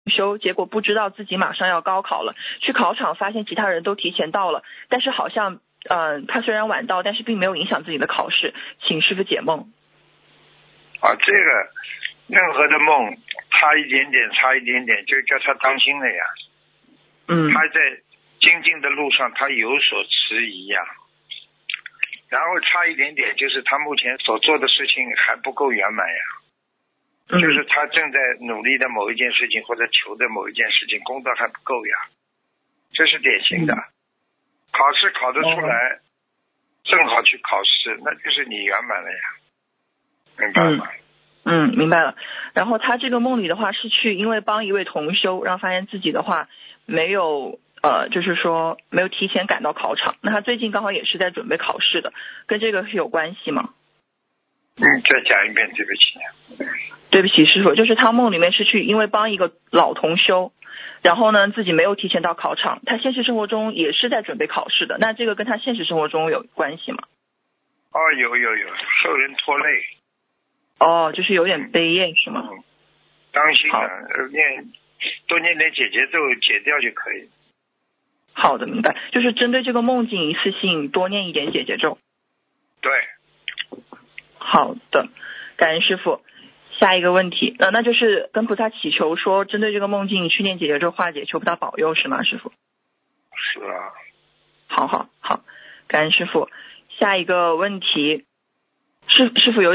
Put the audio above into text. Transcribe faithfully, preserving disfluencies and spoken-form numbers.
修，结果不知道自己马上要高考了，去考场发现其他人都提前到了，但是好像呃他虽然晚到，但是并没有影响自己的考试，请师父解梦。 啊，这个任何的梦差一点点，差一点点，就叫他当心了呀。 嗯， 他在精进的路上，他有所迟疑呀。然后差一点点，就是他目前所做的事情还不够圆满呀。 嗯、 就是他正在努力的某一件事情，或者求的某一件事情，功德还不够呀。这是典型的。 嗯、 考试考得出来、哦，正好去考试，那就是你圆满了呀。明白吗？ 嗯，嗯，明白了。然后他这个梦里的话是去，因为帮一位同修，然后发现自己的话没有呃，就是说没有提前赶到考场。那他最近刚好也是在准备考试的，跟这个是有关系吗？ 嗯，再讲一遍，对不起。 对不起，师父，就是他梦里面是去，因为帮一个老同修，然后呢自己没有提前到考场，他现实生活中也是在准备考试的，那这个跟他现实生活中有关系吗？ 哦，有有有，受人拖累。 哦，就是有点悲厌是吗？ 嗯，当心啊，念多念点解结咒解掉就可以。 好的，明白，就是针对这个梦境一次性多念一点解结咒。 对。 好的，感恩师父。下一个问题，呃，那就是跟菩萨祈求说，针对这个梦境去念解结咒化解，求菩萨保佑是吗，师父？ 是啊。 好好好，感恩师父。下一个问题，师师父有